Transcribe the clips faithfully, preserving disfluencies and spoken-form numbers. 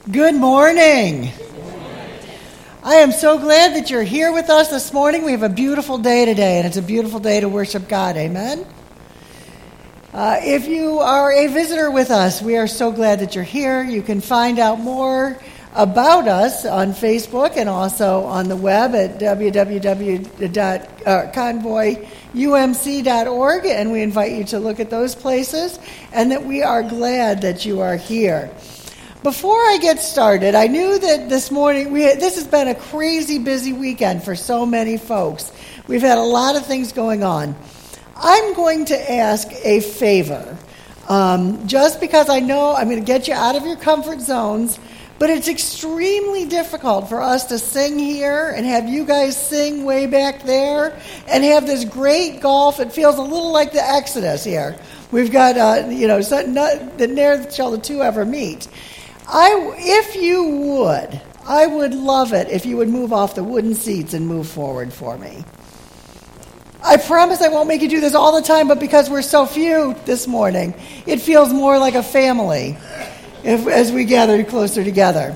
Good morning. I am so glad that you're here with us this morning. We have a beautiful day today, and it's a beautiful day to worship God. Amen? Uh, if you are a visitor with us, we are so glad that you're here. You can find out more about us on Facebook and also on the web at w w w dot convoy u m c dot org, and we invite you to look at those places, and that we are glad that you are here. Before I get started, I knew that this morning, we had, this has been a crazy busy weekend for so many folks. We've had a lot of things going on. I'm going to ask a favor, um, just because I know I'm going to get you out of your comfort zones, but it's extremely difficult for us to sing here and have you guys sing way back there and have this great golf. It feels a little like the Exodus here. We've got, uh, you know, so not, the ne'er shall the two ever meet. I, if you would, I would love it if you would move off the wooden seats and move forward for me. I promise I won't make you do this all the time, but because we're so few this morning, it feels more like a family if, as we gather closer together.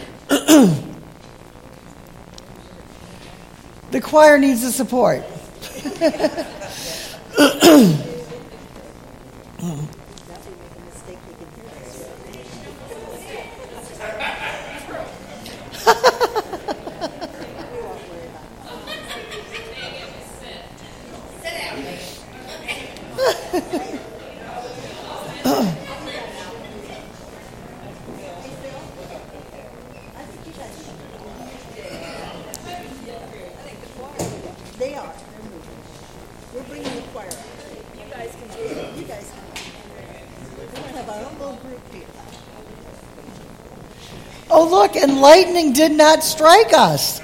The choir needs the support. They are. We're bringing the choir up. You guys can do it. You guys can. We're going to have our own little group here. Oh, look, and lightning did not strike us.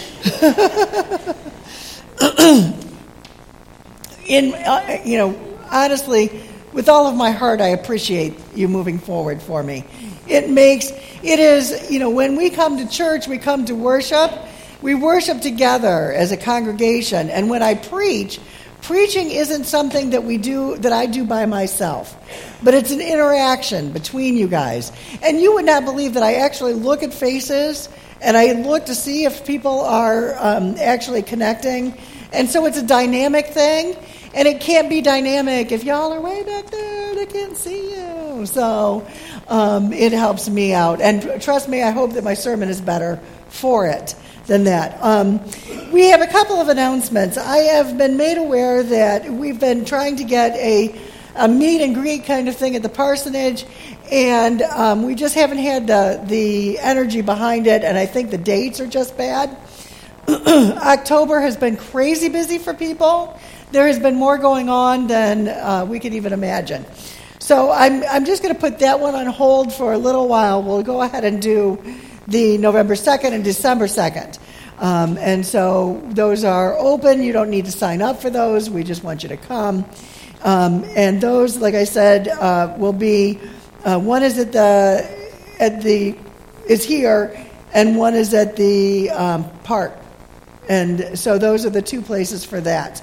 In, uh, you know, honestly, with all of my heart, I appreciate you moving forward for me. It makes, it is, you know, when we come to church, we come to worship. We worship together as a congregation, and when I preach, preaching isn't something that we do, that I do by myself, but it's an interaction between you guys. And you would not believe that I actually look at faces, and I look to see if people are um, actually connecting, and so it's a dynamic thing, and it can't be dynamic if y'all are way back there, they can't see you. So um, it helps me out, and trust me, I hope that my sermon is better for it than that. Um, we have a couple of announcements. I have been made aware that we've been trying to get a, a meet and greet kind of thing at the parsonage, and um, we just haven't had the, the energy behind it, and I think the dates are just bad. October has been crazy busy for people. There has been more going on than uh, we could even imagine. So I'm, I'm just going to put that one on hold for a little while. We'll go ahead and do the November second and December second. Um, and so those are open. You don't need to sign up for those. We just want you to come. Um, and those, like I said, uh, will be, uh, one is at the, at the, is here, and one is at the um, park. And so those are the two places for that.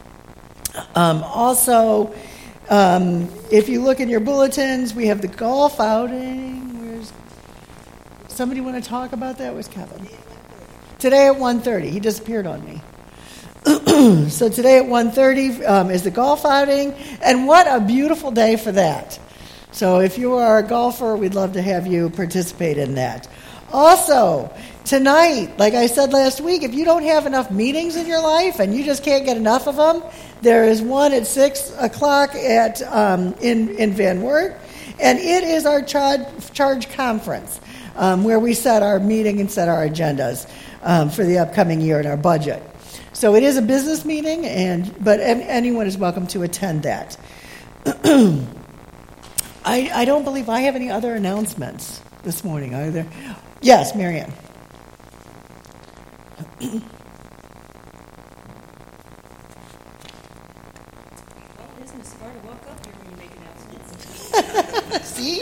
Um, also, um, if you look in your bulletins, we have the golf outing. Somebody want to talk about that? Was Kevin? Today at one thirty. He disappeared on me. So today at one thirty um, is the golf outing, and what a beautiful day for that. So if you are a golfer, we'd love to have you participate in that. Also, tonight, like I said last week, if you don't have enough meetings in your life and you just can't get enough of them, there is one at six o'clock at um, in, in Van Wert, and it is our charge, charge conference. Um, where we set our meeting and set our agendas um, for the upcoming year and our budget. So it is a business meeting, and but anyone is welcome to attend that. I, I don't believe I have any other announcements this morning either. Yes, Marianne. Isn't it smart to walk up here when you make announcements? See?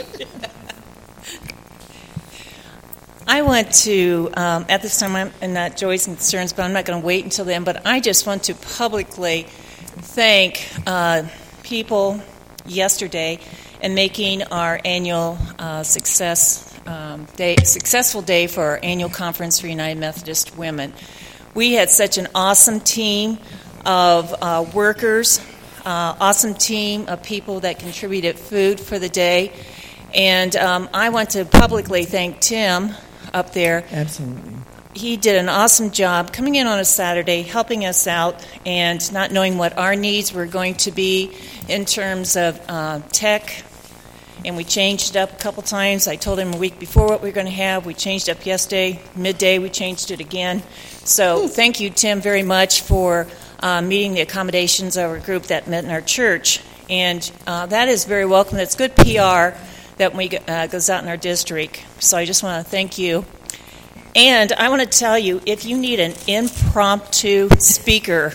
I want to, um, at this time, I'm and not Joey's concerns, but I'm not going to wait until then, but I just want to publicly thank uh, people yesterday and making our annual uh, success um, day successful day for our annual conference for United Methodist Women. We had such an awesome team of uh, workers, uh, awesome team of people that contributed food for the day. And um, I want to publicly thank Tim up there. Absolutely. He did an awesome job coming in on a Saturday, helping us out, and not knowing what our needs were going to be in terms of uh, tech. And we changed it up a couple times. I told him a week before what we were going to have. We changed it up yesterday. Midday, we changed it again. So thank you, Tim, very much for uh, meeting the accommodations of our group that met in our church. And uh, that is very welcome. That's good P R that we uh, goes out in our district. So I just want to thank you. And I want to tell you, if you need an impromptu speaker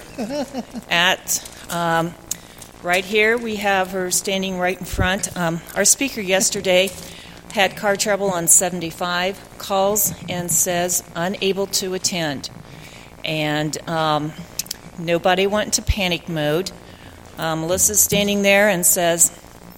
at um, right here, we have her standing right in front. Um, our speaker yesterday had car trouble on seventy-five, calls and says unable to attend. And um, nobody went into panic mode. Um, Melissa's standing there and says,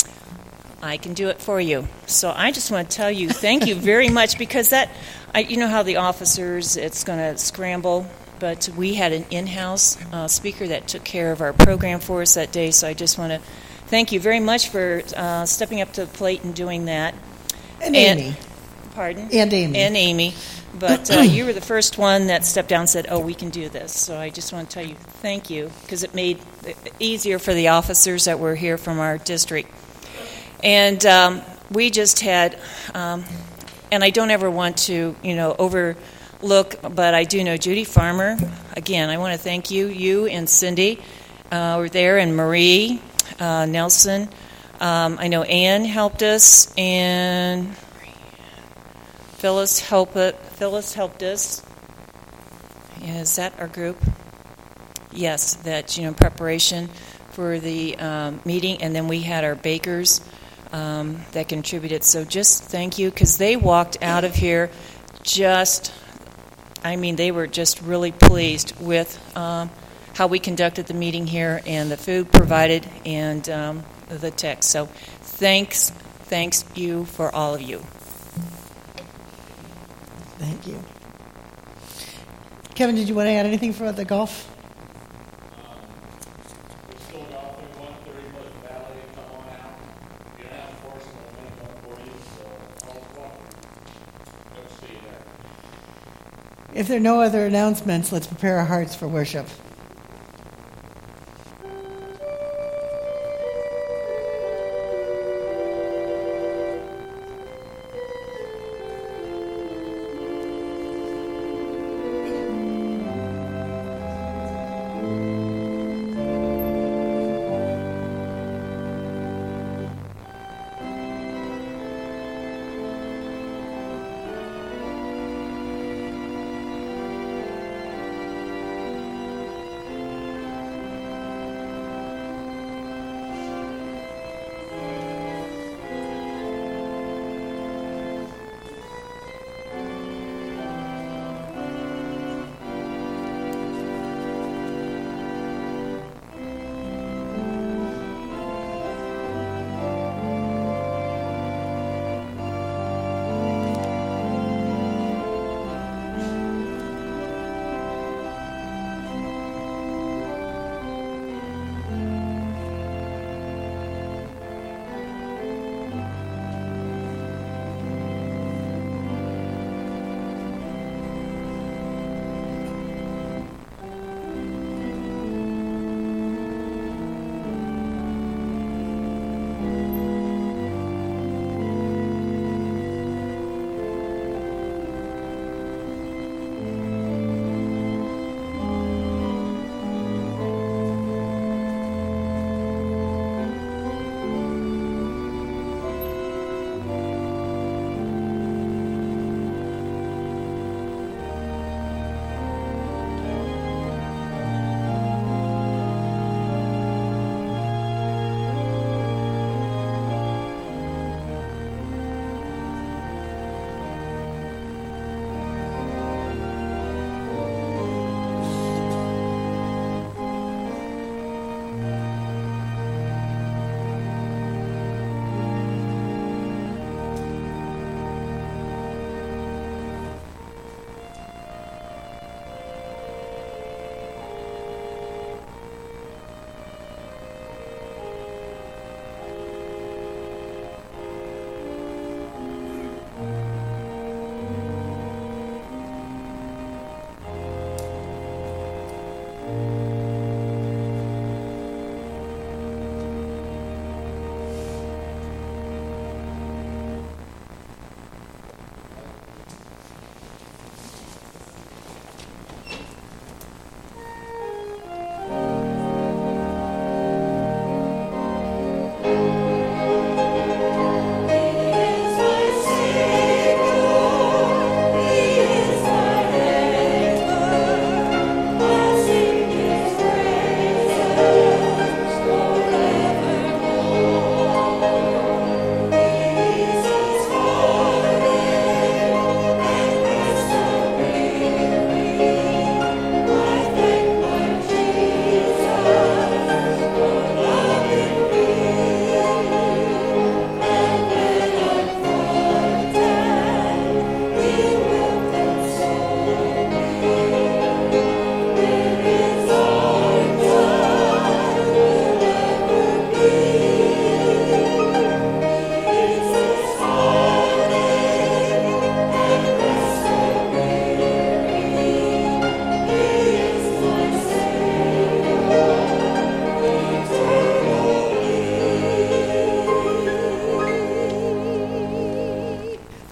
I can do it for you. So I just want to tell you thank you very much, because that, I, you know how the officers, it's going to scramble, but we had an in-house uh, speaker that took care of our program for us that day, so I just want to thank you very much for uh, stepping up to the plate and doing that. And, and Amy. Pardon? And Amy. And Amy. But uh, you were the first one that stepped down and said, oh, we can do this. So I just want to tell you thank you, because it made it easier for the officers that were here from our district. And um, we just had, um, and I don't ever want to, you know, overlook, but I do know Judy Farmer. Again, I want to thank you, you and Cindy uh, were there, and Marie uh, Nelson. Um, I know Ann helped us, and Phyllis helped it. Phyllis helped us. Is that our group? Yes, that, you know, preparation for the um, meeting, and then we had our bakers um, that contributed. So just thank you, because they walked out of here just, I mean, they were just really pleased with um, how we conducted the meeting here and the food provided and um, the text. So thanks, thanks you for all of you. Thank you. Kevin, did you want to add anything for the golf? If there are no other announcements, let's prepare our hearts for worship.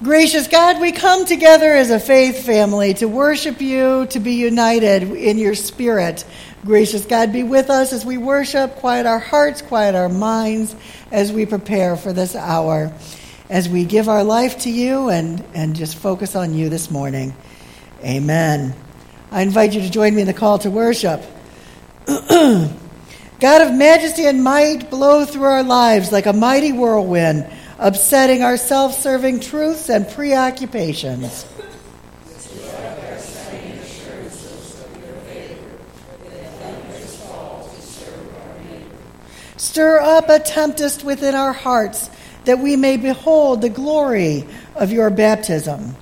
Gracious God, we come together as a faith family to worship you, to be united in your spirit. Gracious God, be with us as we worship. Quiet our hearts, quiet our minds as we prepare for this hour, as we give our life to you and, and just focus on you this morning. Amen. I invite you to join me in the call to worship. God of majesty and might, blow through our lives like a mighty whirlwind, upsetting our self-serving truths and preoccupations. Stir up a tempest within our hearts, that we may behold the glory of your baptism.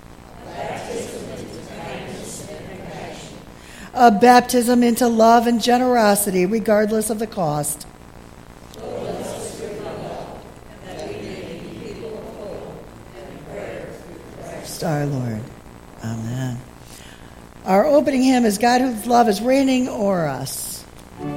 A baptism into love and generosity, regardless of the cost. Our Lord. Amen. Our opening hymn is God Whose Love is Reigning O'er Us.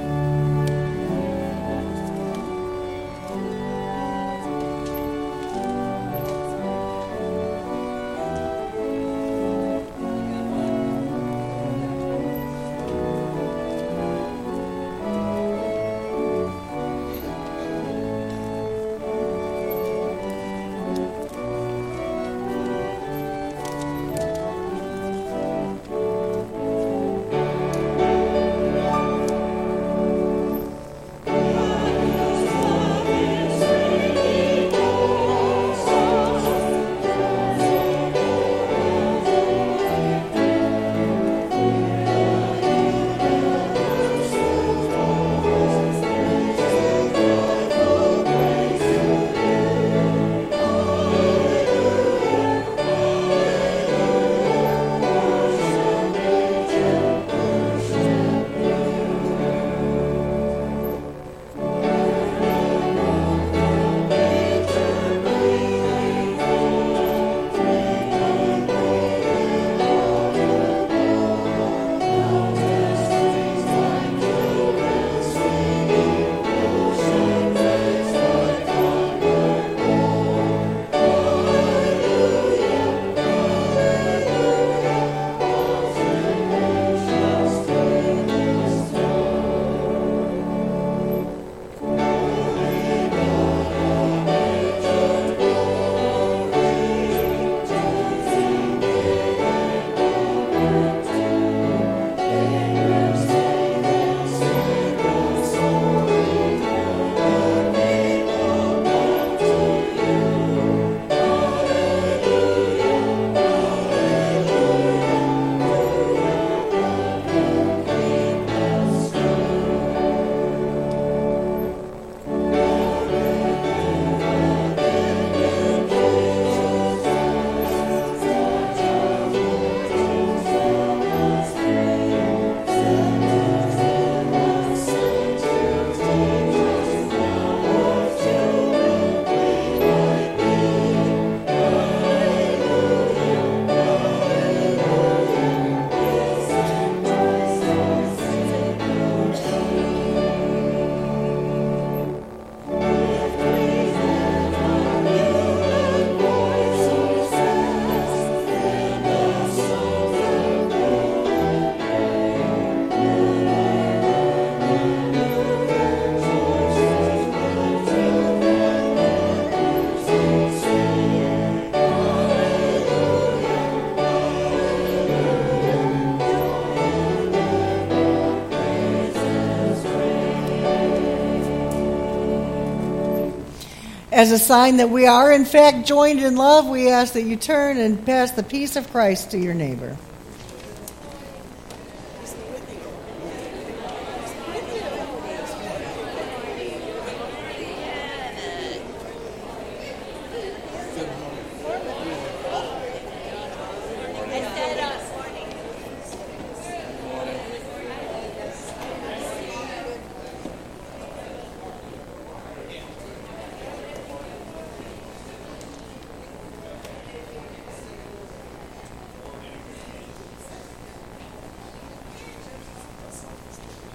As a sign that we are, in fact, joined in love, we ask that you turn and pass the peace of Christ to your neighbor.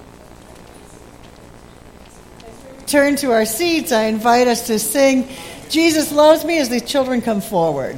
Turn to our seats, I invite us to sing Jesus loves me as the children come forward.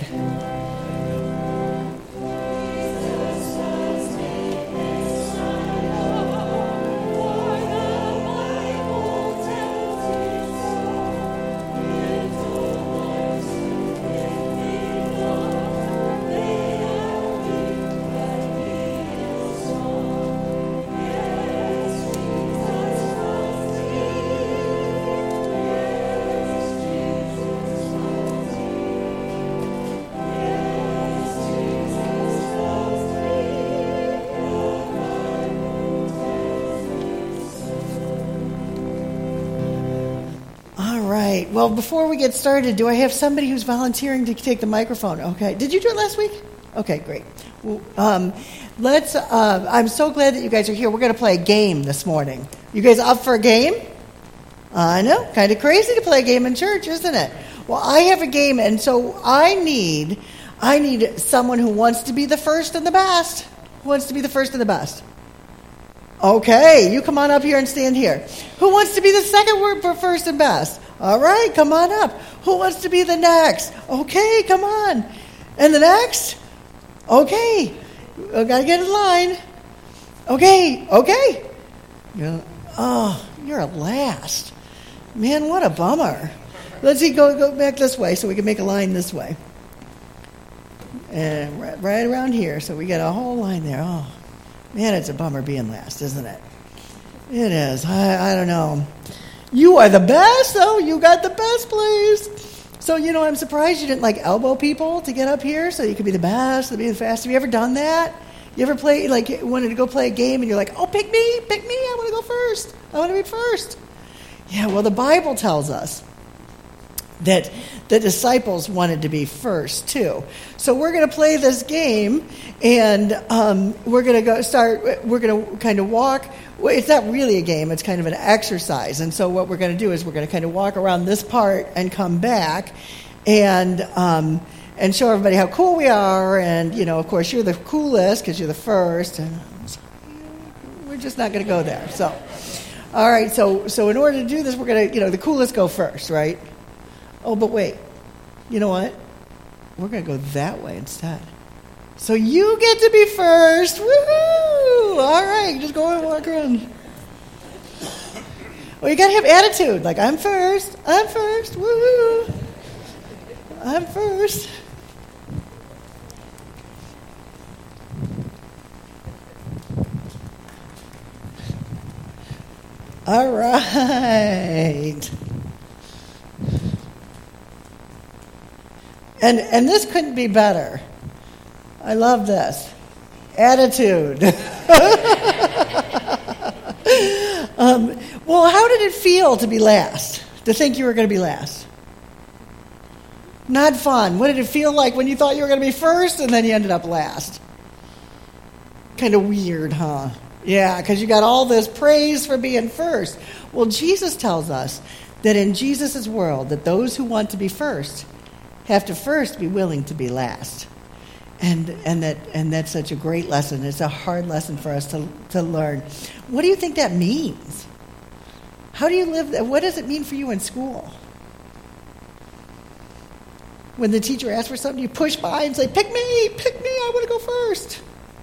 Well, before we get started, do I have somebody who's volunteering to take the microphone? Okay. Did you do it last week? Okay, great. Well, um, let's. Uh, I'm so glad that you guys are here. We're going to play a game this morning. You guys up for a game? I know. Kind of crazy to play a game in church, isn't it? Well, I have a game, and so I need. I need someone who wants to be the first and the best. Who wants to be the first and the best? Okay, you come on up here and stand here. Who wants to be the second word for first and best? All right, come on up. Who wants to be the next? Okay, come on. And the next? Okay. I got to get in line. Okay, okay. You're, oh, you're a last. Man, what a bummer. Let's see, go go back this way so we can make a line this way. And right, right around here, so we got a whole line there. Oh, man, it's a bummer being last, isn't it? It is. I, I don't know. You are the best, though. You got the best place. So, you know, I'm surprised you didn't, like, elbow people to get up here so you could be the best, to be the fastest. Have you ever done that? You ever play, like, wanted to go play a game and you're like, oh, pick me, pick me. I want to go first. I want to be first. Yeah, well, the Bible tells us that the disciples wanted to be first, too. So we're going to play this game, and um, we're going to go start, we're going to kind of walk. Well, it's not really a game. It's kind of an exercise. And so what we're going to do is we're going to kind of walk around this part and come back and um, and show everybody how cool we are. And, you know, of course, you're the coolest because you're the first. And we're just not going to go there. So, all right. So, so in order to do this, we're going to, you know, the coolest go first, right? Oh, but wait. You know what? We're going to go that way instead. So you get to be first. Woohoo! All right, just go and walk around. Well, you got to have attitude. Like, I'm first. I'm first. Woohoo! I'm first. All right. And and this couldn't be better. I love this. Attitude. um, well, how did it feel to be last? To think you were going to be last? Not fun. What did it feel like when you thought you were going to be first and then you ended up last? Kind of weird, huh? Yeah, because you got all this praise for being first. Well, Jesus tells us that in Jesus' world, that those who want to be first have to first be willing to be last. And and that and that's such a great lesson. It's a hard lesson for us to to learn. What do you think that means? How do you live that? What does it mean for you in school? When the teacher asks for something, you push by and say, pick me, pick me, I want to go first.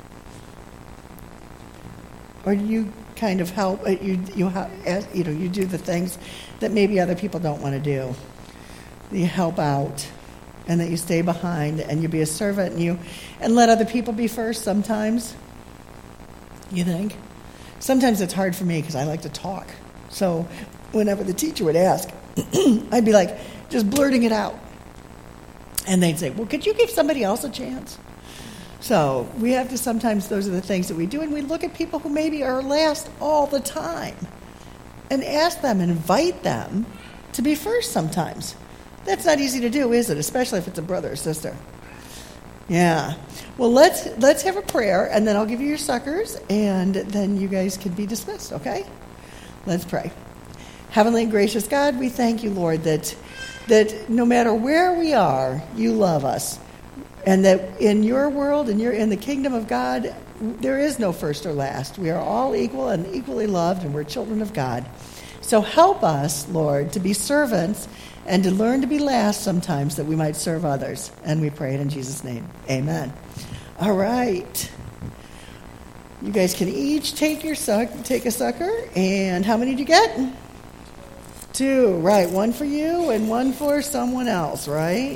Or do you kind of help, you, you, you know, you do the things that maybe other people don't want to do. You help out. And that you stay behind and you be a servant and you and let other people be first sometimes. You think? Sometimes it's hard for me because I like to talk. So whenever the teacher would ask, I'd be like just blurting it out. And they'd say, well, could you give somebody else a chance? So we have to sometimes, those are the things that we do. And we look at people who maybe are last all the time and ask them and invite them to be first sometimes. That's not easy to do, is it? Especially if it's a brother or sister. Yeah. Well, let's let's have a prayer, and then I'll give you your suckers, and then you guys can be dismissed, okay? Let's pray. Heavenly and gracious God, we thank you, Lord, that that no matter where we are, you love us. And that in your world, and in, in the kingdom of God, there is no first or last. We are all equal and equally loved, and we're children of God. So help us, Lord, to be servants and to learn to be last sometimes that we might serve others. And we pray it in Jesus' name. Amen. All right. You guys can each take your suck, take a sucker. And how many did you get? Two. Right. One for you and one for someone else, right?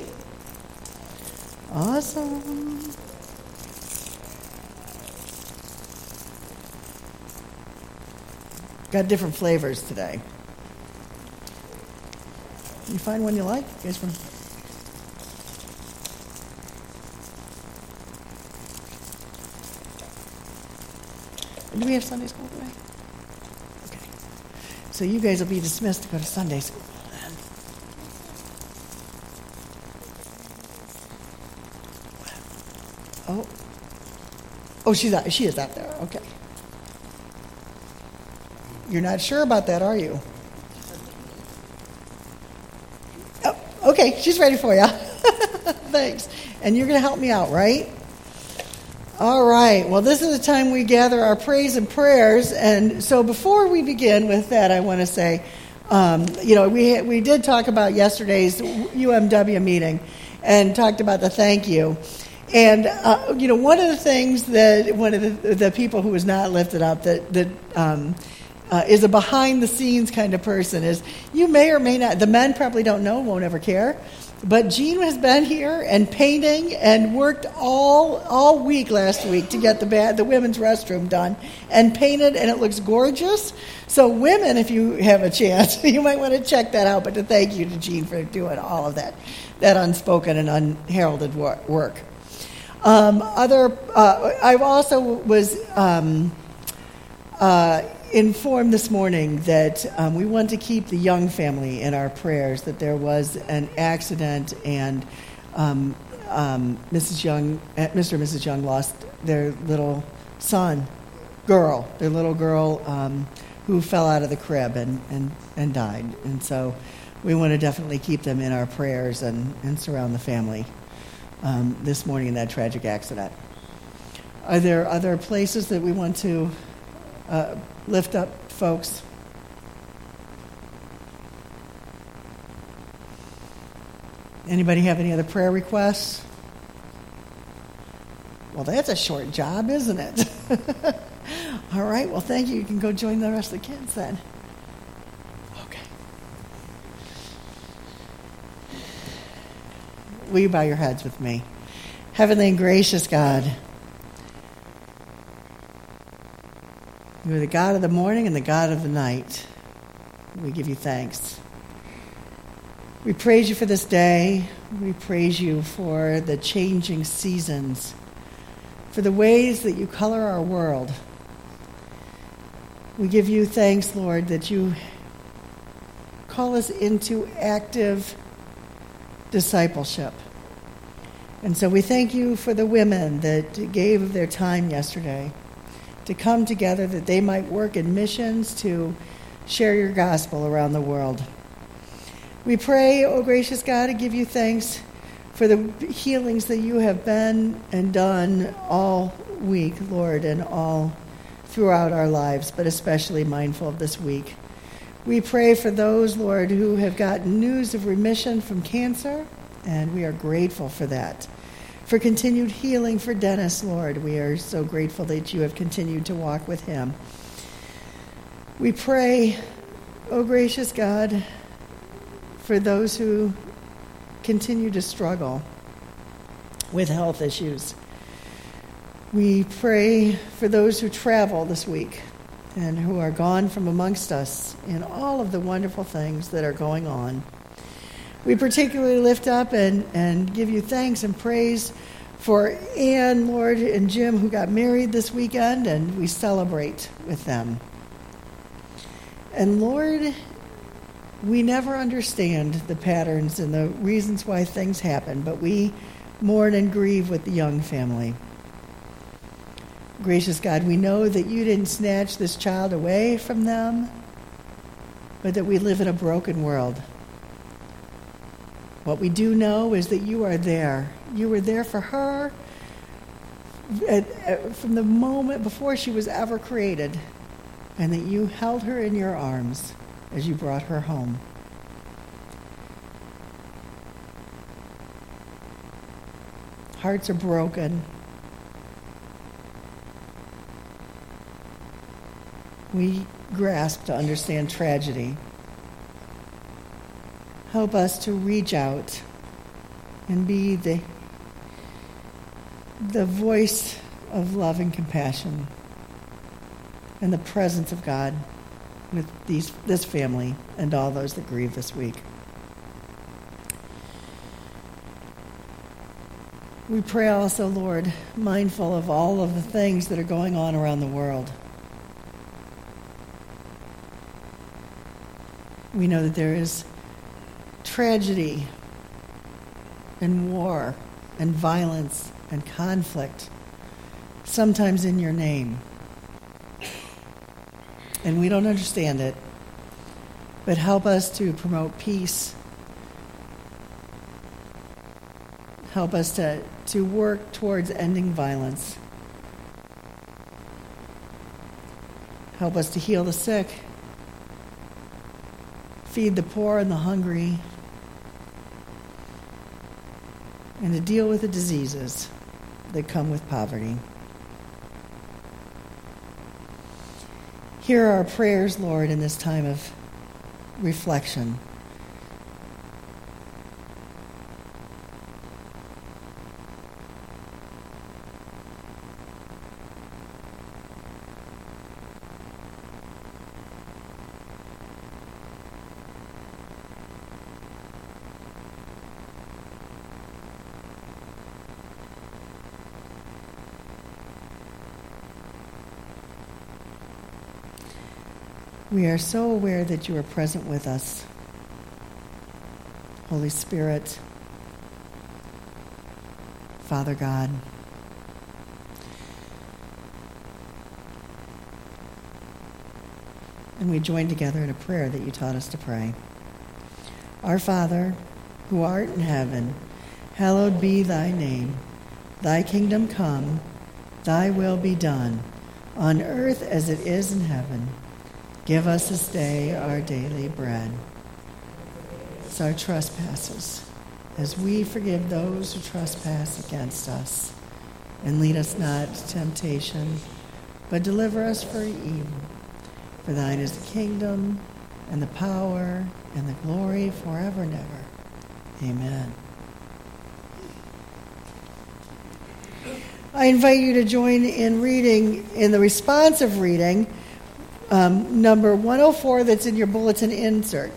Awesome. Got different flavors today. You find one you like? You guys from? Do we have Sunday school today? Okay. So you guys will be dismissed to go to Sunday school. Oh. Oh, she's out. She is out there. Okay. You're not sure about that, are you? Oh, okay. She's ready for you. Thanks. And you're going to help me out, right? All right. Well, this is the time we gather our praise and prayers. And so before we begin with that, I want to say, um, you know, we we did talk about yesterday's U M W meeting and talked about the thank you. And, uh, you know, one of the things that one of the, the people who was not lifted up that, that um, uh, is a behind-the-scenes kind of person is you may or may not, the men probably don't know, won't ever care, but Jean has been here and painting and worked all all week last week to get the ba- the women's restroom done and painted, and it looks gorgeous. So women, if you have a chance, you might want to check that out. But to thank you to Jean for doing all of that, that unspoken and unheralded work. Um, other, uh, I also was um, uh, informed this morning that um, we want to keep the Young family in our prayers, that there was an accident and um, um, Missus Young, Mister and Missus Young lost their little son, girl, their little girl um, who fell out of the crib and, and, and died. And so we want to definitely keep them in our prayers and, and surround the family. Um, this morning in that tragic accident. Are there other places that we want to uh, lift up, folks? Anybody have any other prayer requests? Well, that's a short job, isn't it? All right, well, thank you. You can go join the rest of the kids then. Okay. Will you bow your heads with me? Heavenly and gracious God, you are the God of the morning and the God of the night. We give you thanks. We praise you for this day. We praise you for the changing seasons, for the ways that you color our world. We give you thanks, Lord, that you call us into active discipleship. And so we thank you for the women that gave of their time yesterday to come together that they might work in missions to share your gospel around the world. We pray, O gracious God, to give you thanks for the healings that you have been and done all week, Lord, and all throughout our lives, but especially mindful of this week. We pray for those, Lord, who have gotten news of remission from cancer, and we are grateful for that. For continued healing for Dennis, Lord, we are so grateful that you have continued to walk with him. We pray, O gracious God, for those who continue to struggle with health issues. We pray for those who travel this week and who are gone from amongst us in all of the wonderful things that are going on. We particularly lift up and, and give you thanks and praise for Ann, Lord, and Jim, who got married this weekend, and we celebrate with them. And Lord, we never understand the patterns and the reasons why things happen, but we mourn and grieve with the Young family. Gracious God, we know that you didn't snatch this child away from them, but that we live in a broken world. What we do know is that you are there. You were there for her at, at, from the moment before she was ever created, and that you held her in your arms as you brought her home. Hearts are broken. We grasp to understand tragedy. Help us to reach out and be the, the voice of love and compassion and the presence of God with these, this family and all those that grieve this week. We pray also, Lord, mindful of all of the things that are going on around the world. We know that there is tragedy and war and violence and conflict, sometimes in your name. And we don't understand it, but help us to promote peace. Help us to, to work towards ending violence. Help us to heal the sick, feed the poor and the hungry, and to deal with the diseases that come with poverty. Hear our prayers, Lord, in this time of reflection. We are so aware that you are present with us. Holy Spirit, Father God, and we join together in a prayer that you taught us to pray. Our Father, who art in heaven, hallowed be thy name. Thy kingdom come, thy will be done, on earth as it is in heaven. Give us this day our daily bread. It's our trespasses, as we forgive those who trespass against us. And lead us not to temptation, but deliver us from evil. For thine is the kingdom, and the power, and the glory forever and ever. Amen. I invite you to join in reading, in the responsive reading, Um, number one oh four that's in your bulletin insert.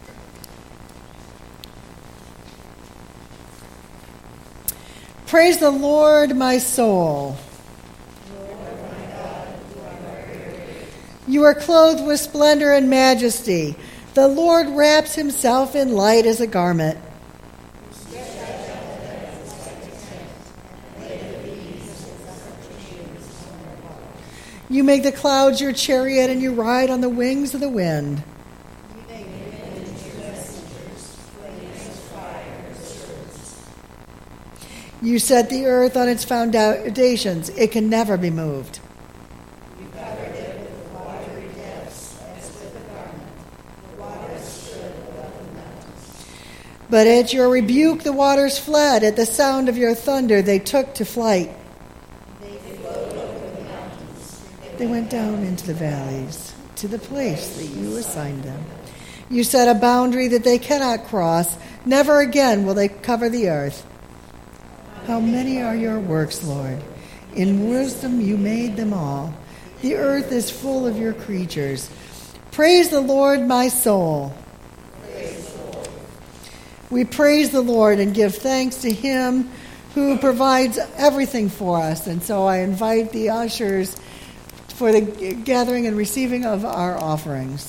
Praise the Lord, my soul. Lord, my God, you are my Creator. You are clothed with splendor and majesty. The Lord wraps himself in light as a garment. You make the clouds your chariot, and you ride on the wings of the wind. You make men into your messengers, flames of fire and serpents. You set the earth on its foundations. It can never be moved. You covered it with the watery depths, as with a garment. The waters stood above the mountains. But at your rebuke the waters fled. At the sound of your thunder they took to flight. They went down into the valleys, to the place that you assigned them. You set a boundary that they cannot cross. Never again will they cover the earth. How many are your works, Lord? In wisdom you made them all. The earth is full of your creatures. Praise the Lord, my soul. Praise the Lord. We praise the Lord and give thanks to him who provides everything for us. And so I invite the ushers for the gathering and receiving of our offerings.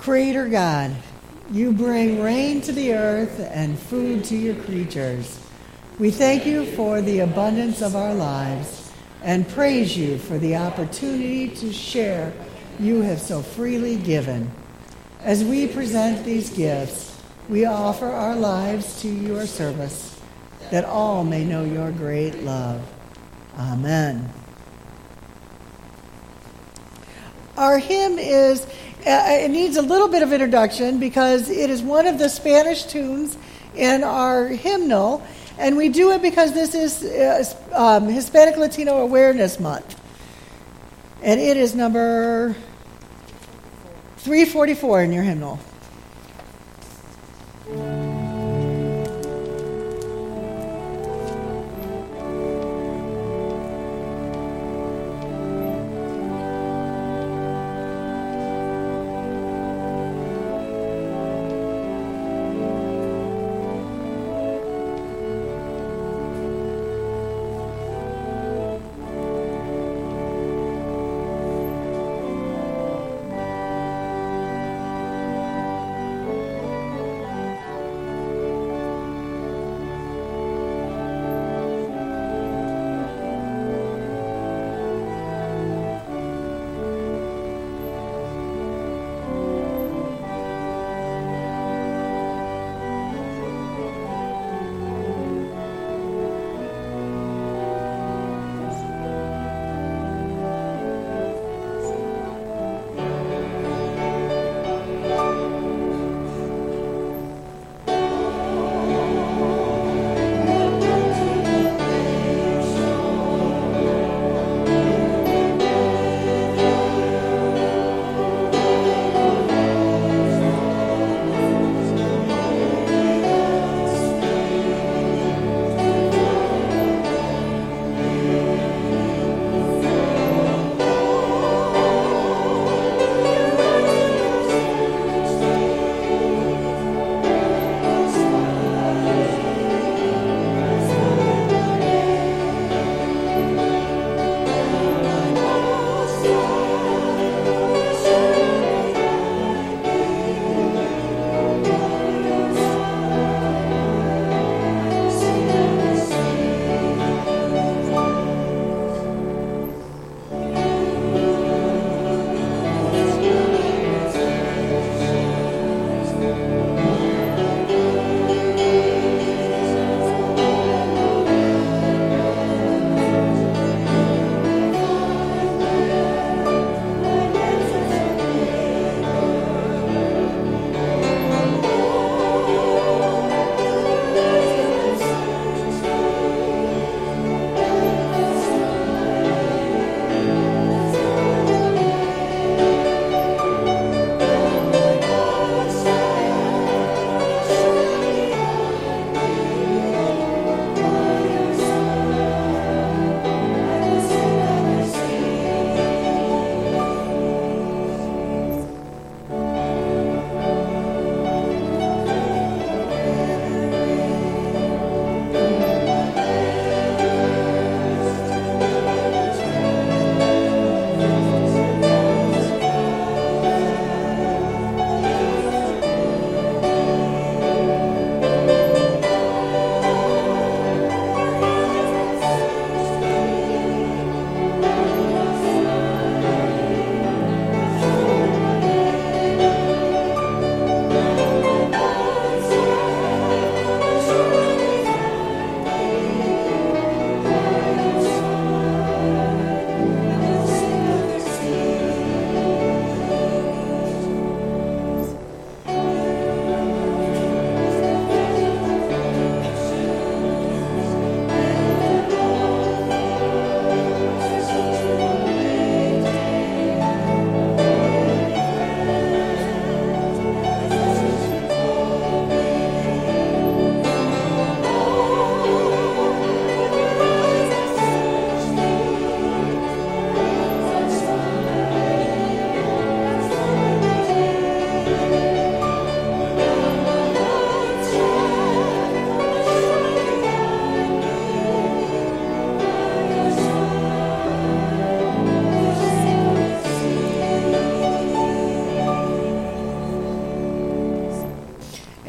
Creator God, you bring rain to the earth and food to your creatures. We thank you for the abundance of our lives and praise you for the opportunity to share you have so freely given. As we present these gifts, we offer our lives to your service, that all may know your great love. Amen. Our hymn is, uh, it needs a little bit of introduction because it is one of the Spanish tunes in our hymnal, and we do it because this is uh, um, Hispanic Latino Awareness Month. And it is number three forty-four in your hymnal.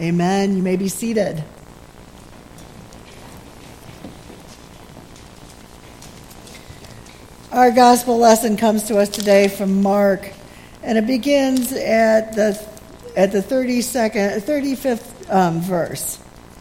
Amen. You may be seated. Our gospel lesson comes to us today from Mark, and it begins at the at the thirty-second, thirty-fifth um, verse.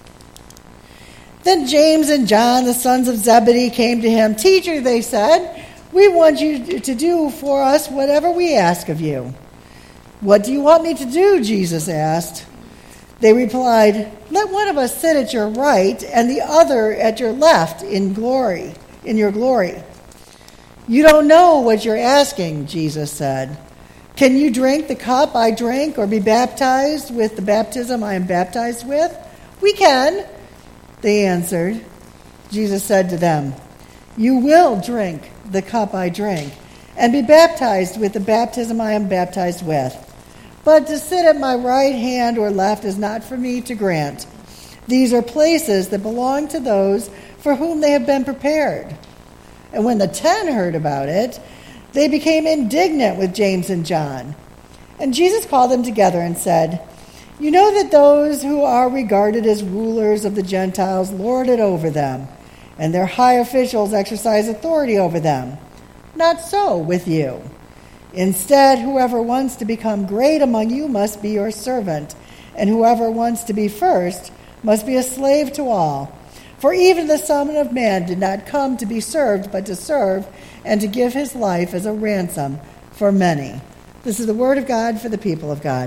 Then James and John, the sons of Zebedee, came to him. "Teacher," they said, "we want you to do for us whatever we ask of you." "What do you want me to do?" Jesus asked. They replied, "Let one of us sit at your right and the other at your left in glory, in your glory." "You don't know what you're asking," Jesus said. "Can you drink the cup I drank or be baptized with the baptism I am baptized with?" "We can," they answered. Jesus said to them, "You will drink the cup I drink and be baptized with the baptism I am baptized with. But to sit at my right hand or left is not for me to grant. These are places that belong to those for whom they have been prepared." And when the ten heard about it, they became indignant with James and John. And Jesus called them together and said, "You know that those who are regarded as rulers of the Gentiles lord it over them, and their high officials exercise authority over them. Not so with you. Instead, whoever wants to become great among you must be your servant, and whoever wants to be first must be a slave to all. For even the Son of Man did not come to be served, but to serve, and to give his life as a ransom for many." This is the word of God for the people of God.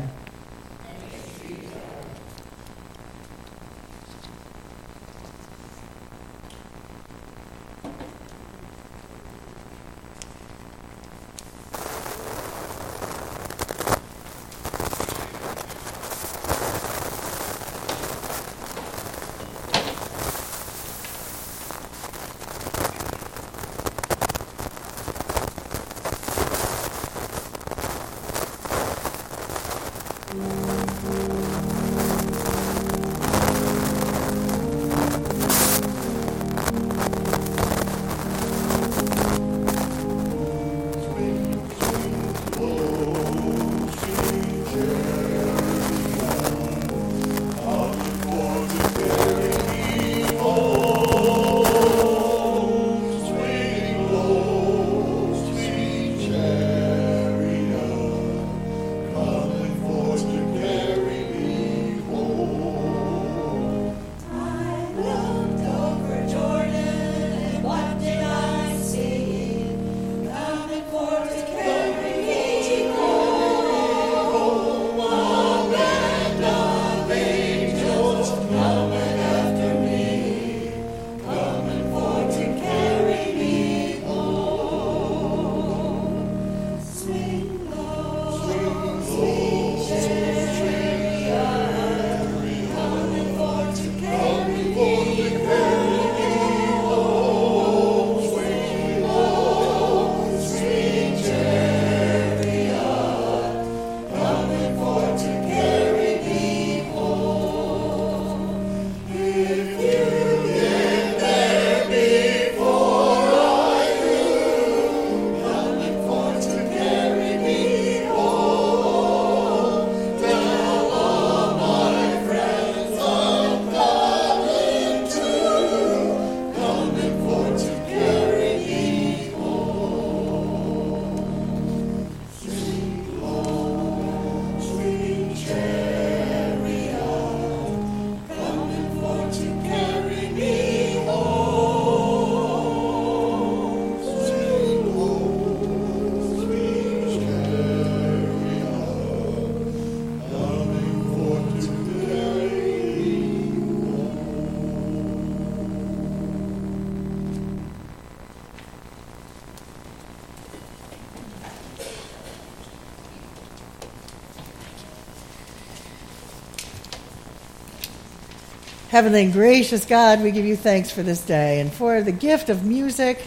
Heavenly and gracious God, we give you thanks for this day and for the gift of music.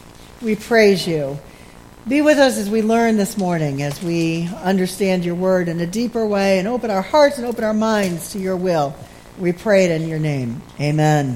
We praise you. Be with us as we learn this morning, as we understand your word in a deeper way and open our hearts and open our minds to your will. We pray it in your name. Amen.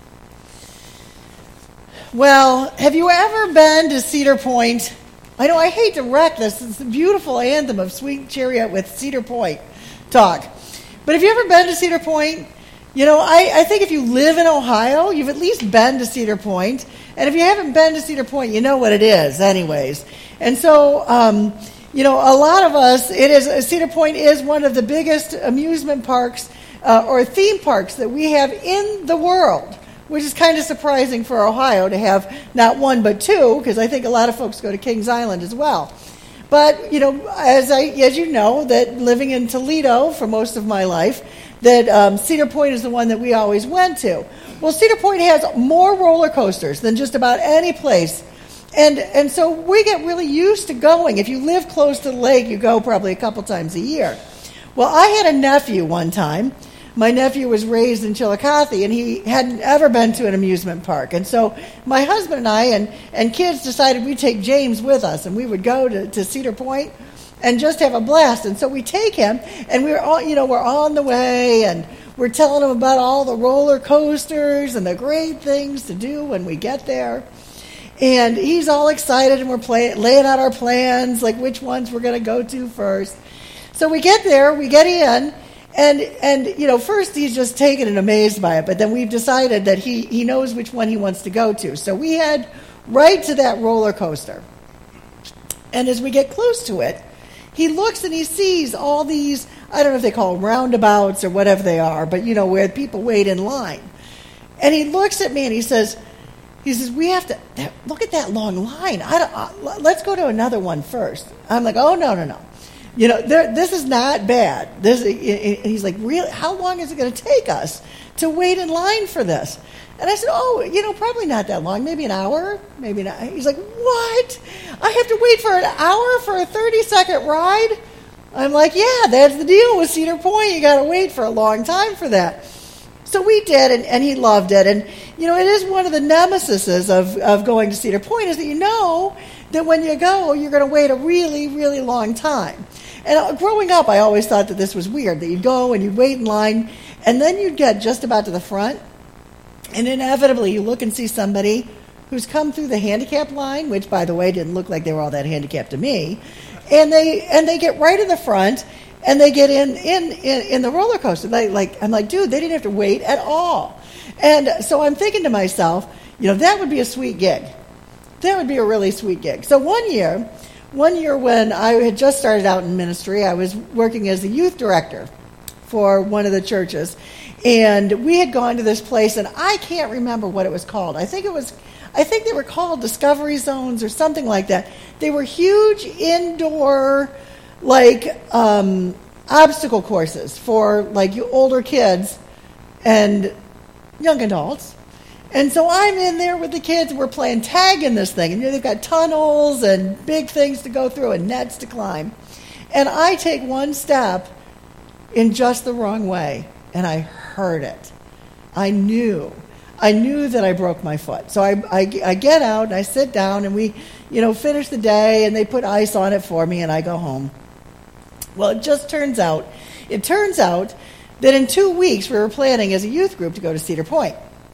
Well, have you ever been to Cedar Point? I know I hate to wreck this. It's a beautiful anthem of Sweet Chariot with Cedar Point talk. But have you ever been to Cedar Point? You know, I, I think if you live in Ohio, you've at least been to Cedar Point. And if you haven't been to Cedar Point, you know what it is anyways. And so, um, you know, a lot of us, it is Cedar Point is one of the biggest amusement parks uh, or theme parks that we have in the world, which is kind of surprising for Ohio to have not one but two, because I think a lot of folks go to Kings Island as well. But, you know, as I as you know, that living in Toledo for most of my life, that um, Cedar Point is the one that we always went to. Well, Cedar Point has more roller coasters than just about any place. And and so we get really used to going. If you live close to the lake, you go probably a couple times a year. Well, I had a nephew one time. My nephew was raised in Chillicothe, and he hadn't ever been to an amusement park. And so my husband and I and, and kids decided we'd take James with us, and we would go to, to Cedar Point and just have a blast. And so we take him, and we're all, you know, we're on the way, and we're telling him about all the roller coasters and the great things to do when we get there. And he's all excited, and we're play, laying out our plans, like which ones we're going to go to first. So we get there, we get in, and, and you know, first he's just taken and amazed by it, but then we've decided that he, he knows which one he wants to go to. So we head right to that roller coaster. And as we get close to it, he looks and he sees all these, I don't know if they call them roundabouts or whatever they are, but, you know, where people wait in line. And he looks at me and he says, he says, we have to, look at that long line. I don't, uh, let's go to another one first. I'm like, oh, no, no, no. You know, there, this is not bad. This, he's like, really? How long is it going to take us to wait in line for this? And I said, oh, you know, probably not that long. Maybe an hour. Maybe not. He's like, what? I have to wait for an hour for a thirty-second ride? I'm like, yeah, that's the deal with Cedar Point. You got to wait for a long time for that. So we did, and, and he loved it. And, you know, it is one of the nemesises of, of going to Cedar Point is that you know that when you go, you're going to wait a really, really long time. And growing up, I always thought that this was weird, that you'd go and you'd wait in line, and then you'd get just about to the front, and inevitably you look and see somebody who's come through the handicap line, which, by the way, didn't look like they were all that handicapped to me, and they and they get right in the front, and they get in in, in, in the roller coaster. They, like I'm like, dude, they didn't have to wait at all. And so I'm thinking to myself, you know, that would be a sweet gig. That would be a really sweet gig. So one year... One year when I had just started out in ministry, I was working as the youth director for one of the churches. And we had gone to this place, and I can't remember what it was called. I think it was, I think they were called Discovery Zones or something like that. They were huge indoor, like, um, obstacle courses for, like, you older kids and young adults. And so I'm in there with the kids, and we're playing tag in this thing. And you know, they've got tunnels and big things to go through and nets to climb. And I take one step in just the wrong way, and I hurt it. I knew. I knew that I broke my foot. So I, I, I get out, and I sit down, and we, you know, finish the day, and they put ice on it for me, and I go home. Well, it just turns out, it turns out that in two weeks we were planning as a youth group to go to Cedar Point.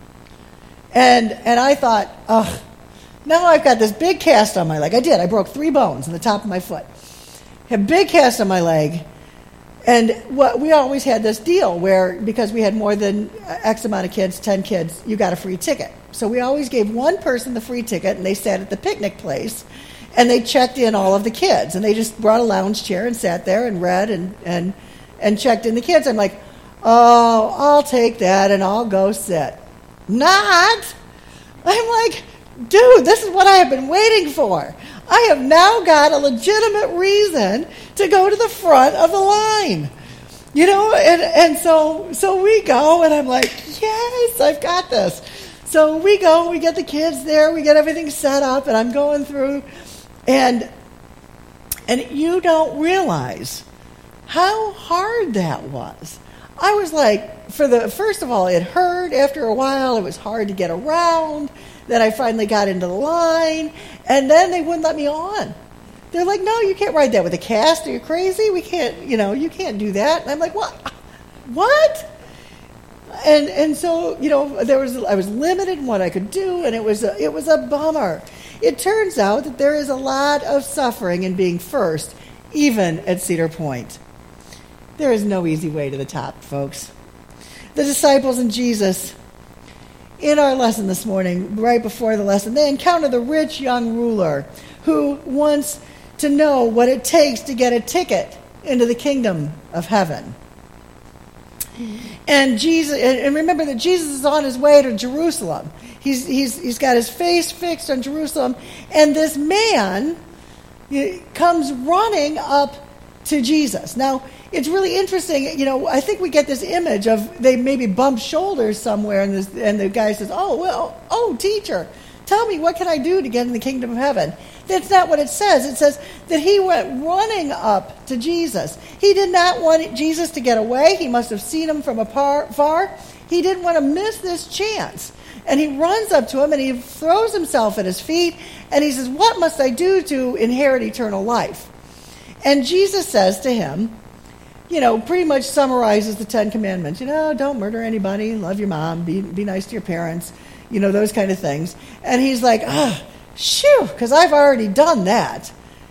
And and I thought, oh, now I've got this big cast on my leg. I did. I broke three bones in the top of my foot. Had a big cast on my leg. And what we always had this deal where, because we had more than X amount of kids, ten kids, you got a free ticket. So we always gave one person the free ticket, and they sat at the picnic place, and they checked in all of the kids. And they just brought a lounge chair and sat there and read and, and, and checked in the kids. I'm like, oh, I'll take that, and I'll go sit. Not. I'm like, dude, this is what I have been waiting for. I have now got a legitimate reason to go to the front of the line. You know, and, and so so we go, and I'm like, yes, I've got this. So we go, we get the kids there, we get everything set up, and I'm going through, and and you don't realize how hard that was. I was like, for the first of all, it hurt. After a while, it was hard to get around. Then I finally got into the line, and then they wouldn't let me on. They're like, no, you can't ride that with a cast. Are you crazy? We can't, you know, you can't do that. And I'm like, what? What? And and so, you know, there was I was limited in what I could do, and it was a, it was a bummer. It turns out that there is a lot of suffering in being first, even at Cedar Point. There is no easy way to the top, folks. The disciples and Jesus, in our lesson this morning, right before the lesson, they encounter the rich young ruler who wants to know what it takes to get a ticket into the kingdom of heaven. And Jesus, and remember that Jesus is on his way to Jerusalem. He's he's he's got his face fixed on Jerusalem, and this man comes running up to Jesus. Now, it's really interesting. You know, I think we get this image of they maybe bump shoulders somewhere, and this, and the guy says, "Oh well, oh teacher, tell me, what can I do to get in the kingdom of heaven?" That's not what it says. It says that he went running up to Jesus. He did not want Jesus to get away. He must have seen him from afar. He didn't want to miss this chance. And he runs up to him and he throws himself at his feet and he says, "What must I do to inherit eternal life?" And Jesus says to him, you know, pretty much summarizes the Ten Commandments. You know, don't murder anybody, love your mom, be, be nice to your parents, you know, those kind of things. And he's like, ah, shoo, because I've already done that.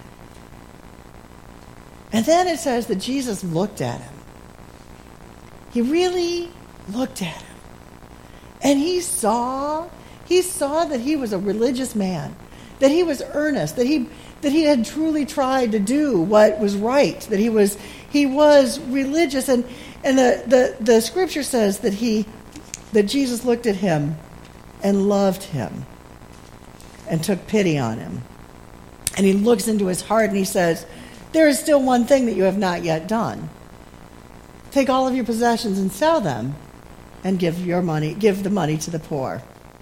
And then it says that Jesus looked at him. He really looked at him. And he saw, he saw that he was a religious man, that he was earnest, that he that he had truly tried to do what was right, that he was he was religious. And, and the, the, the scripture says that he that Jesus looked at him and loved him and took pity on him. And he looks into his heart and he says, "There is still one thing that you have not yet done. Take all of your possessions and sell them and give your money, give the money to the poor.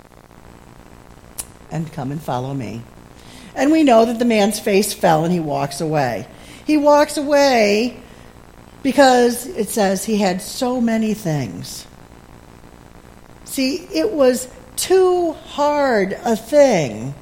And come and follow me." And we know that the man's face fell and he walks away. He walks away because it says he had so many things. See, it was too hard a thing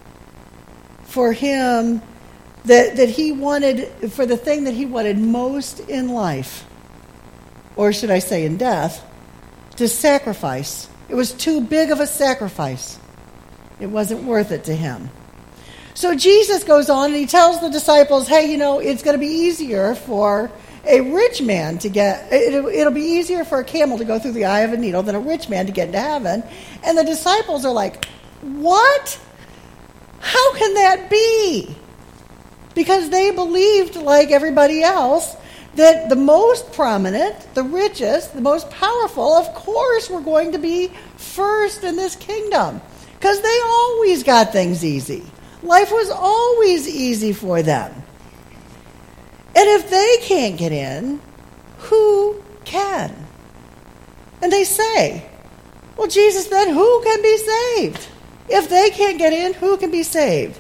for him that, that he wanted, for the thing that he wanted most in life, or should I say in death, to sacrifice. It was too big of a sacrifice. It wasn't worth it to him. So Jesus goes on and he tells the disciples, hey, you know, it's going to be easier for a rich man to get, it'll, it'll be easier for a camel to go through the eye of a needle than a rich man to get into heaven. And the disciples are like, what? How can that be? Because they believed, like everybody else, that the most prominent, the richest, the most powerful, of course, were going to be first in this kingdom. Because they always got things easy. Life was always easy for them. And if they can't get in, who can? And they say, well, Jesus, then who can be saved? If they can't get in, who can be saved?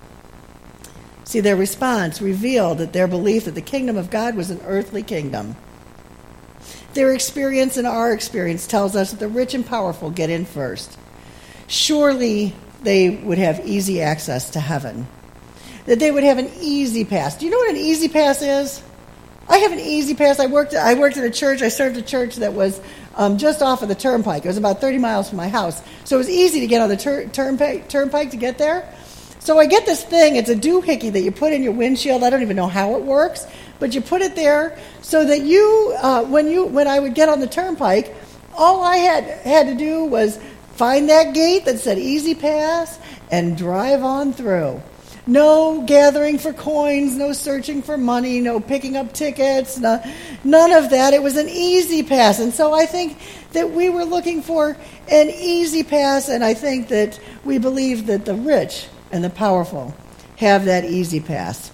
See, their response revealed that their belief that the kingdom of God was an earthly kingdom. Their experience and our experience tells us that the rich and powerful get in first. Surely they would have easy access to heaven. That they would have an easy pass. Do you know what an easy pass is? I have an easy pass. I worked I worked at a church. I served a church that was um, just off of the turnpike. It was about thirty miles from my house. So it was easy to get on the tur- turnpike, turnpike to get there. So I get this thing. It's a doohickey that you put in your windshield. I don't even know how it works. But you put it there so that you, uh, when you, when I would get on the turnpike, all I had had to do was find that gate that said Easy Pass and drive on through. No gathering for coins, no searching for money, no picking up tickets, no, none of that. It was an easy pass. And so I think that we were looking for an easy pass, and I think that we believe that the rich and the powerful have that easy pass.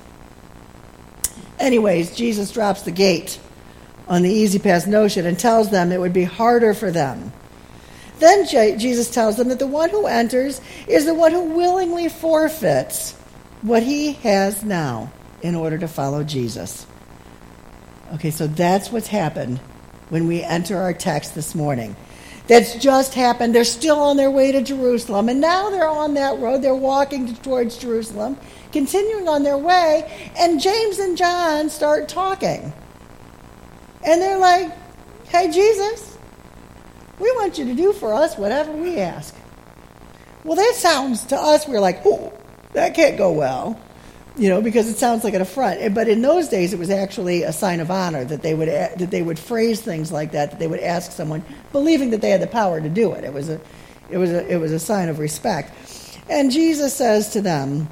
Anyways, Jesus drops the gate on the easy pass notion and tells them it would be harder for them. Then Jesus tells them that the one who enters is the one who willingly forfeits what he has now in order to follow Jesus. Okay, so that's what's happened when we enter our text this morning. That's just happened. They're still on their way to Jerusalem, and now they're on that road. They're walking towards Jerusalem, continuing on their way, and James and John start talking. And they're like, hey, Jesus, we want you to do for us whatever we ask. Well, that sounds to us, we're like, oh, that can't go well. you know, because it sounds like an affront. But in those days, it was actually a sign of honor that they would that they would phrase things like that. That they would ask someone, believing that they had the power to do it. It was a, it was a, it was a sign of respect. And Jesus says to them,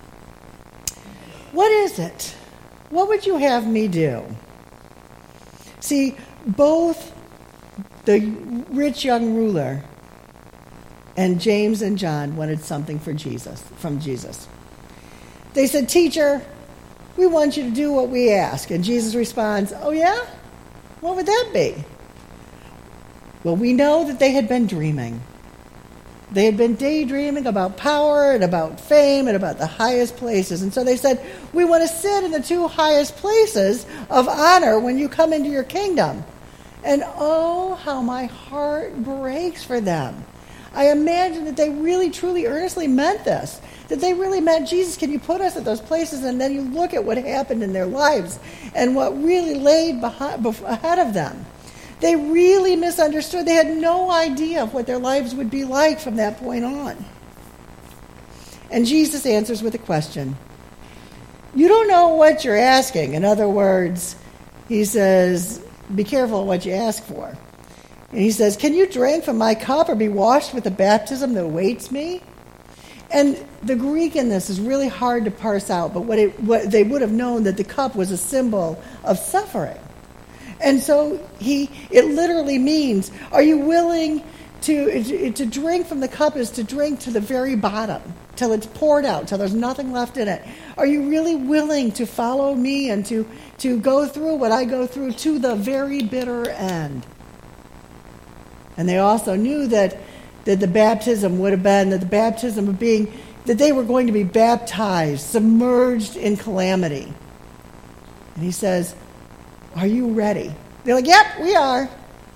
"What is it? What would you have me do?" See, both the rich young ruler and James and John wanted something for Jesus, from Jesus. They said, "Teacher, we want you to do what we ask." And Jesus responds, "Oh yeah? What would that be?" Well, we know that they had been dreaming. They had been daydreaming about power and about fame and about the highest places. And so they said, "We want to sit in the two highest places of honor when you come into your kingdom." And oh, how my heart breaks for them. I imagine that they really, truly, earnestly meant this. That they really meant, "Jesus, can you put us at those places?" And then you look at what happened in their lives and what really laid behind, ahead of them. They really misunderstood. They had no idea of what their lives would be like from that point on. And Jesus answers with a question. You don't know what you're asking. In other words, he says, be careful what you ask for. And he says, "Can you drink from my cup or be washed with the baptism that awaits me?" And the Greek in this is really hard to parse out, but what, it, what they would have known that the cup was a symbol of suffering. And so he, it literally means, are you willing to, to drink from the cup is to drink to the very bottom, till it's poured out, till there's nothing left in it. Are you really willing to follow me and to, to go through what I go through to the very bitter end? And they also knew that that the baptism would have been, that the baptism of being, that they were going to be baptized, submerged in calamity. And he says, "Are you ready?" They're like, "Yep, we are."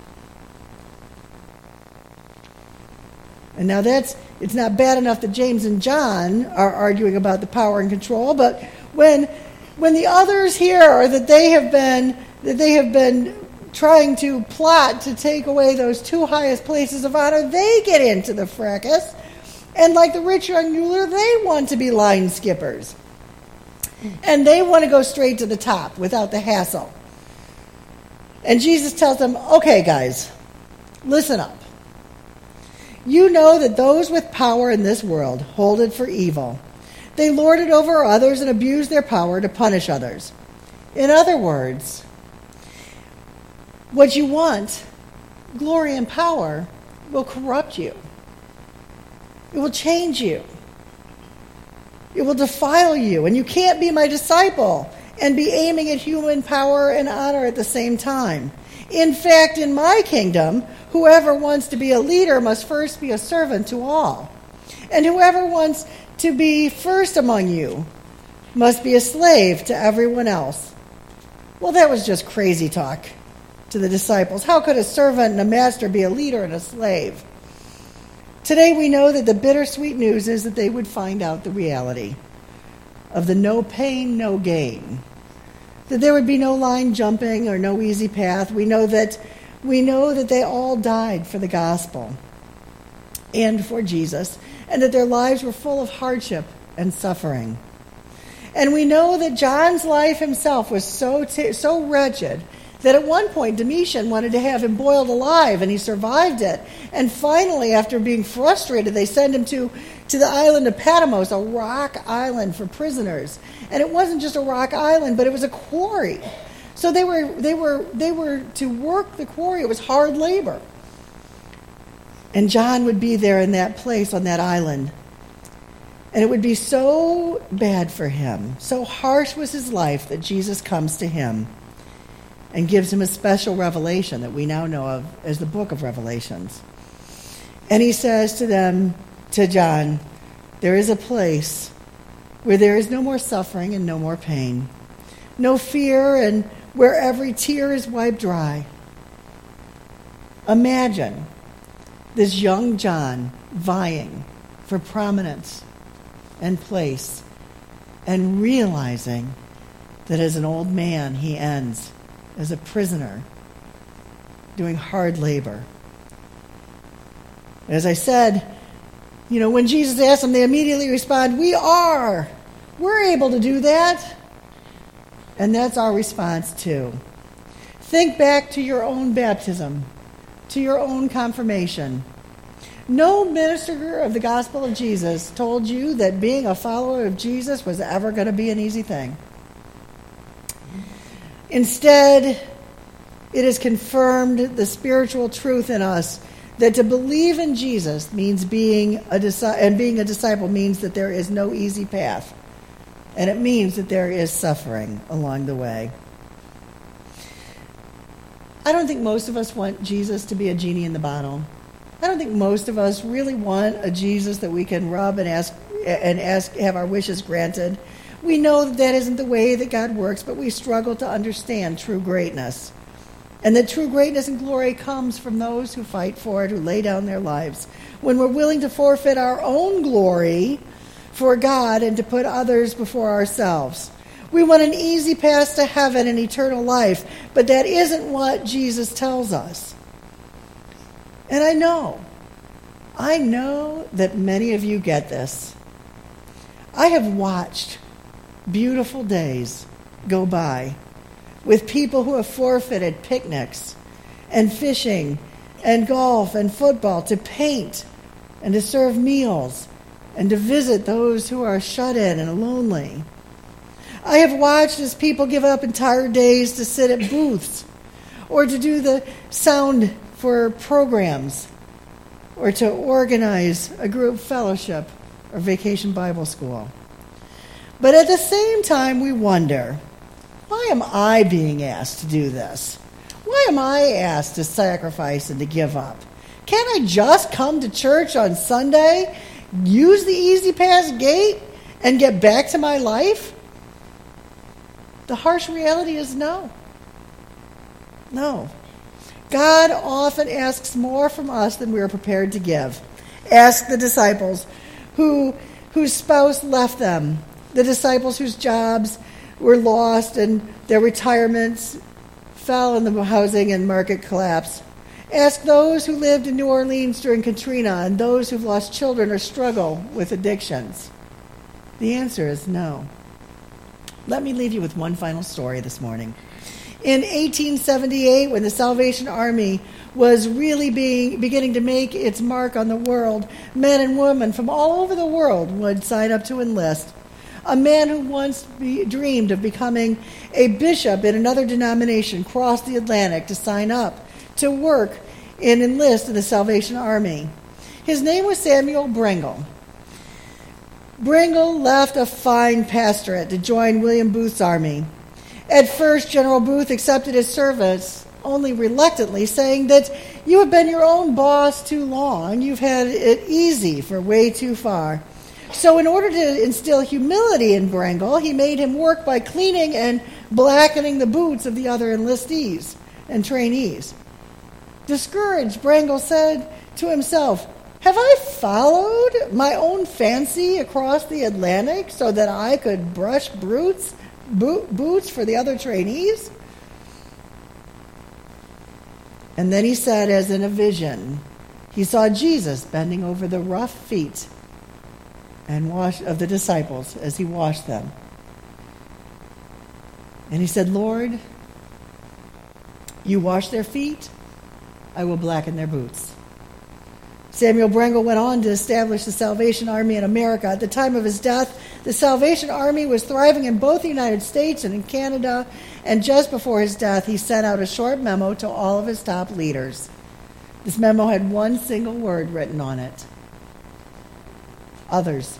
And now that's, it's not bad enough that James and John are arguing about the power and control, but when when the others hear that they have been, that they have been trying to plot to take away those two highest places of honor, they get into the fracas. And like the rich young ruler, they want to be line skippers. And they want to go straight to the top without the hassle. And Jesus tells them, "Okay, guys, listen up. You know that those with power in this world hold it for evil. They lord it over others and abuse their power to punish others. In other words, what you want, glory and power, will corrupt you. It will change you. It will defile you. And you can't be my disciple and be aiming at human power and honor at the same time. In fact, in my kingdom, whoever wants to be a leader must first be a servant to all. And whoever wants to be first among you must be a slave to everyone else." Well, that was just crazy talk to the disciples. How could a servant and a master be a leader and a slave? Today we know that the bittersweet news is that they would find out the reality of the no pain, no gain. That there would be no line jumping or no easy path. We know that we know that they all died for the gospel and for Jesus, and that their lives were full of hardship and suffering. And we know that John's life himself was so t- so wretched that at one point Domitian wanted to have him boiled alive, and he survived it. And finally, after being frustrated, they sent him to, to the island of Patmos, a rock island for prisoners. And it wasn't just a rock island, but it was a quarry. So they were they were they were to work the quarry. It was hard labor. And John would be there in that place on that island. And it would be so bad for him, so harsh was his life, that Jesus comes to him and gives him a special revelation that we now know of as the book of Revelations. And he says to them, to John, "There is a place where there is no more suffering and no more pain, no fear, and where every tear is wiped dry." Imagine this young John vying for prominence and place, and realizing that as an old man he ends as a prisoner doing hard labor. As I said, you know, when Jesus asked them, they immediately respond, "We are. We're able to do that, and that's our response too. Think back to your own baptism, to your own confirmation. No minister of the gospel of Jesus told you that being a follower of Jesus was ever going to be an easy thing. Instead, it has confirmed the spiritual truth in us that to believe in Jesus means being a disci- and being a disciple means that there is no easy path, and it means that there is suffering along the way. I don't think most of us want Jesus to be a genie in the bottle. I don't think most of us really want a Jesus that we can rub and ask and ask have our wishes granted. We know that that isn't the way that God works, but we struggle to understand true greatness. And that true greatness and glory comes from those who fight for it, who lay down their lives. When we're willing to forfeit our own glory for God and to put others before ourselves. We want an easy path to heaven and eternal life, but that isn't what Jesus tells us. And I know, I know that many of you get this. I have watched beautiful days go by with people who have forfeited picnics and fishing and golf and football to paint and to serve meals and to visit those who are shut in and lonely. I have watched as people give up entire days to sit at booths or to do the sound for programs or to organize a group fellowship or vacation Bible school. But at the same time, we wonder, why am I being asked to do this? Why am I asked to sacrifice and to give up? Can't I just come to church on Sunday, use the Easy Pass gate, and get back to my life? The harsh reality is no. No. God often asks more from us than we are prepared to give. Ask the disciples who whose spouse left them, the disciples whose jobs were lost and their retirements fell in the housing and market collapse. Ask those who lived in New Orleans during Katrina and those who've lost children or struggle with addictions. The answer is no. Let me leave you with one final story this morning. In eighteen seventy-eight, when the Salvation Army was really being, beginning to make its mark on the world, men and women from all over the world would sign up to enlist. A man who once be, dreamed of becoming a bishop in another denomination crossed the Atlantic to sign up to work and enlist in the Salvation Army. His name was Samuel Brengle. Brengle left a fine pastorate to join William Booth's army. At first, General Booth accepted his service only reluctantly, saying that you have been your own boss too long. You've had it easy for way too far. So in order to instill humility in Brengle, he made him work by cleaning and blackening the boots of the other enlistees and trainees. Discouraged, Brengle said to himself, "Have I followed my own fancy across the Atlantic so that I could brush boots, boot, boots for the other trainees?" And then he said, as in a vision, he saw Jesus bending over the rough feet and wash of the disciples as he washed them. And he said, "Lord, you wash their feet, I will blacken their boots." Samuel Brengle went on to establish the Salvation Army in America. At the time of his death, the Salvation Army was thriving in both the United States and in Canada, and just before his death, he sent out a short memo to all of his top leaders. This memo had one single word written on it: others.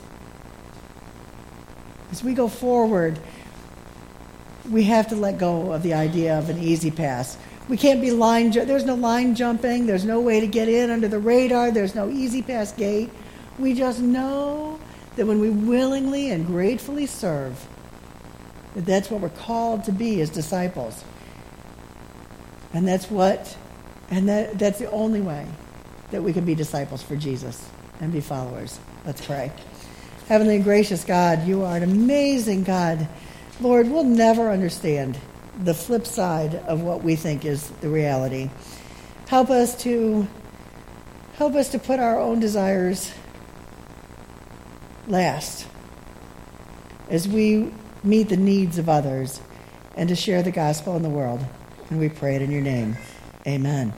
As we go forward, we have to let go of the idea of an easy pass. We can't be line, ju- there's no line jumping, there's no way to get in under the radar, there's no easy pass gate. We just know that when we willingly and gratefully serve, that that's what we're called to be as disciples. And that's what, and that that's the only way that we can be disciples for Jesus and be followers. Let's pray. Heavenly and gracious God, you are an amazing God. Lord, we'll never understand the flip side of what we think is the reality. Help us to help us to put our own desires last as we meet the needs of others and to share the gospel in the world. And we pray it in your name. Amen.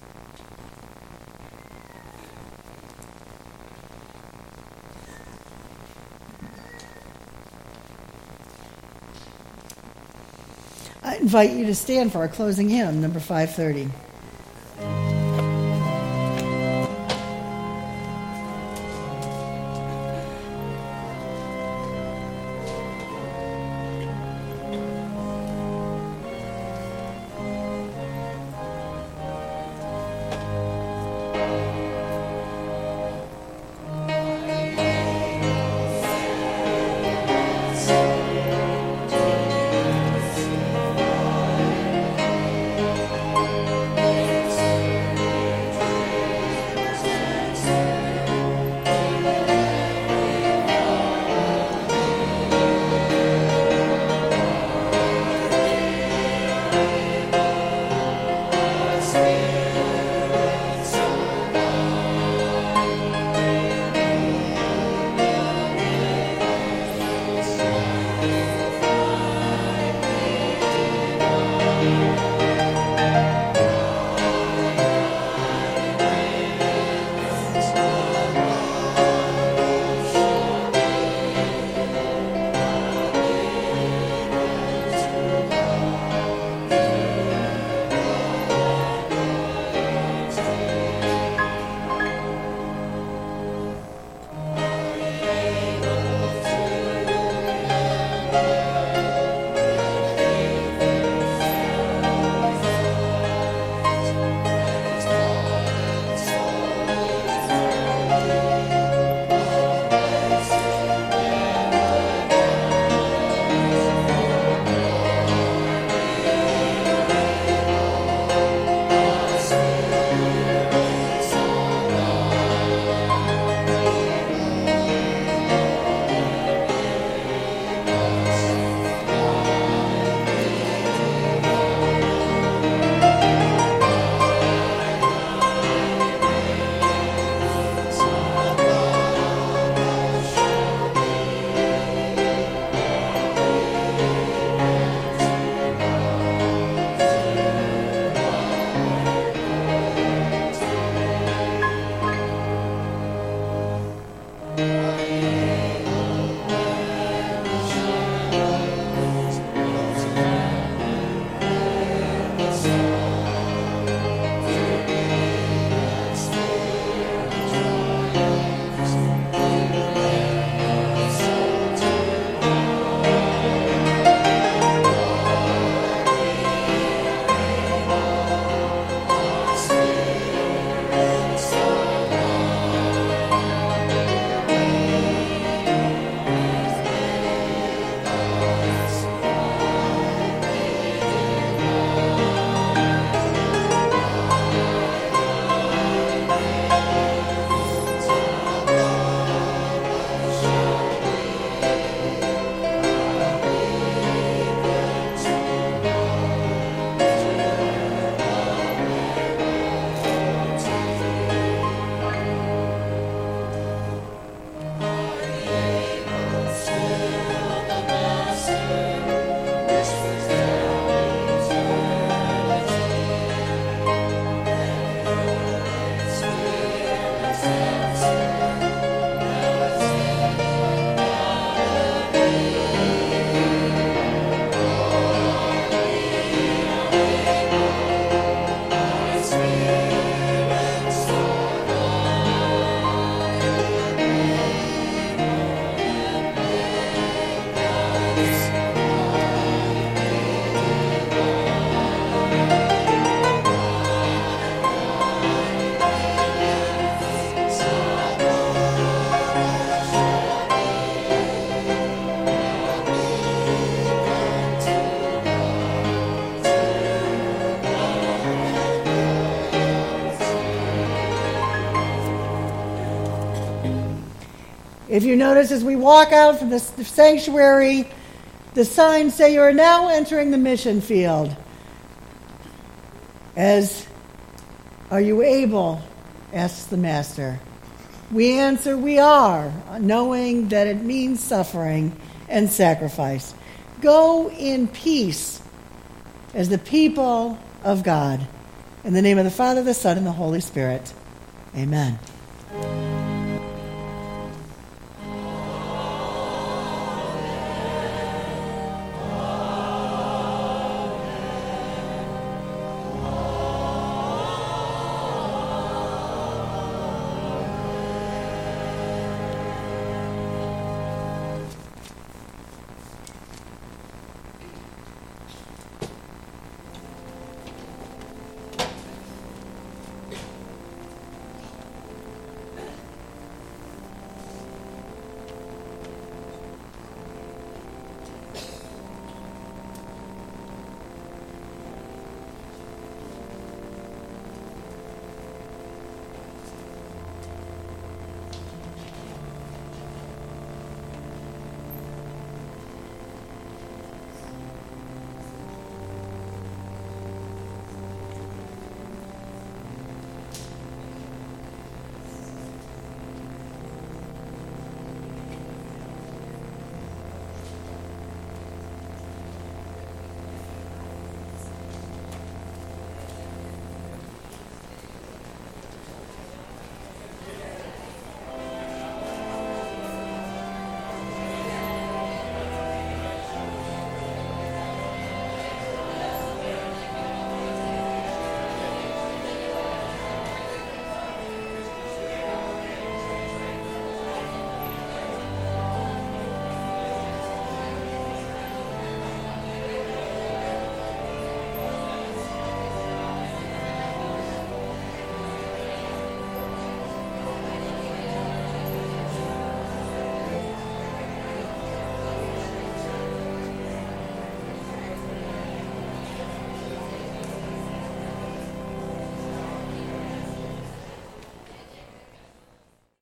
I invite you to stand for our closing hymn, number five thirty. If you notice, as we walk out from the sanctuary, the signs say you are now entering the mission field. As, are you able? Asks the Master. We answer, we are, knowing that it means suffering and sacrifice. Go in peace as the people of God. In the name of the Father, the Son, and the Holy Spirit. Amen.